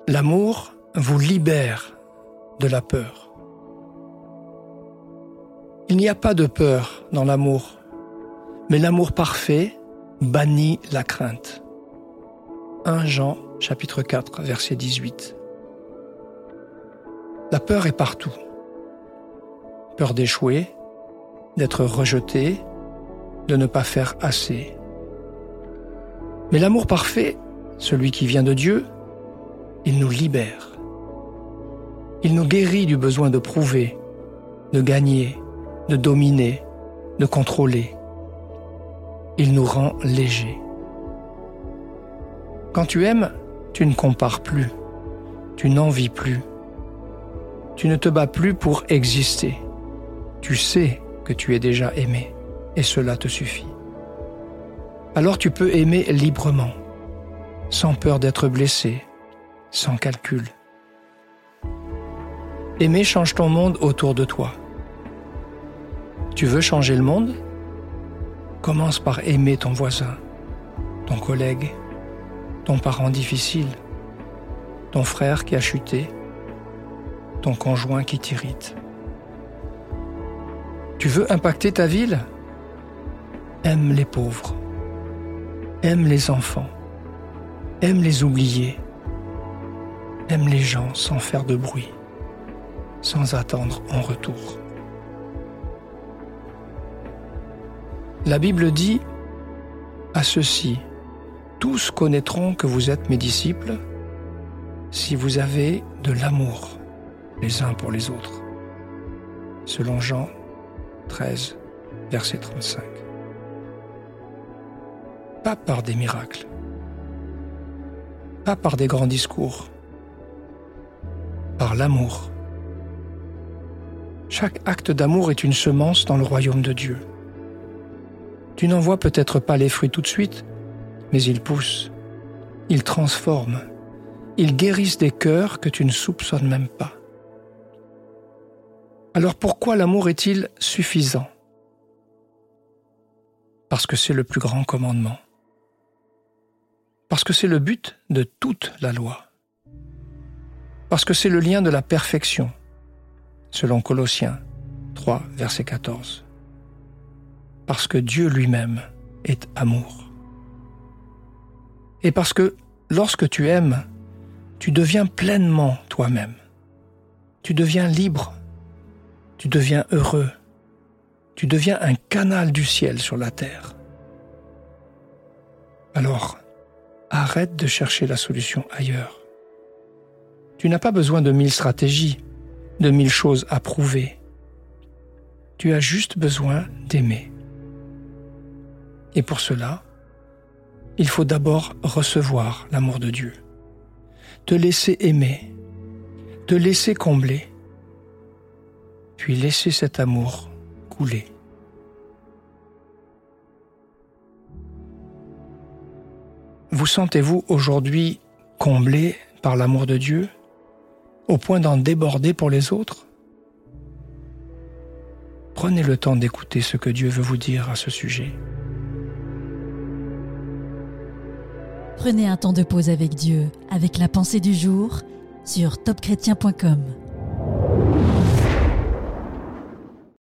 L'amour vous libère de la peur. Il n'y a pas de peur dans l'amour, mais l'amour parfait bannit la crainte. 1 Jean, chapitre 4, verset 18. La peur est partout. Peur d'échouer, d'être rejeté, de ne pas faire assez. Mais l'amour parfait, celui qui vient de Dieu, il nous libère. Il nous guérit du besoin de prouver, de gagner, de dominer, de contrôler. Il nous rend légers. Quand tu aimes, tu ne compares plus, tu n'envies plus, tu ne te bats plus pour exister. Tu sais que tu es déjà aimé, et cela te suffit. Alors tu peux aimer librement, sans peur d'être blessé, sans calcul. Aimer change ton monde autour de toi. Tu veux changer le monde? Commence par aimer ton voisin, ton collègue, ton parent difficile, ton frère qui a chuté, ton conjoint qui t'irrite. Tu veux impacter ta ville? Aime les pauvres, aime les enfants, aime les oubliés, aime les gens sans faire de bruit, sans attendre en retour. La Bible dit « À ceux-ci, tous connaîtront que vous êtes mes disciples si vous avez de l'amour les uns pour les autres. » Selon Jean 13, verset 35. Pas par des miracles, pas par des grands discours, par l'amour. Chaque acte d'amour est une semence dans le royaume de Dieu. Tu n'en vois peut-être pas les fruits tout de suite, mais ils poussent, ils transforment, ils guérissent des cœurs que tu ne soupçonnes même pas. Alors pourquoi l'amour est-il suffisant? Parce que c'est le plus grand commandement. Parce que c'est le but de toute la loi. Parce que c'est le lien de la perfection, selon Colossiens 3, verset 14. Parce que Dieu lui-même est amour. Et parce que lorsque tu aimes, tu deviens pleinement toi-même. Tu deviens libre. Tu deviens heureux. Tu deviens un canal du ciel sur la terre. Alors, arrête de chercher la solution ailleurs. Tu n'as pas besoin de 1000 stratégies, de 1000 choses à prouver. Tu as juste besoin d'aimer. Et pour cela, il faut d'abord recevoir l'amour de Dieu, te laisser aimer, te laisser combler, puis laisser cet amour couler. Vous sentez-vous aujourd'hui comblé par l'amour de Dieu, au point d'en déborder pour les autres? Prenez le temps d'écouter ce que Dieu veut vous dire à ce sujet. Prenez un temps de pause avec Dieu, avec la pensée du jour, sur topchrétien.com.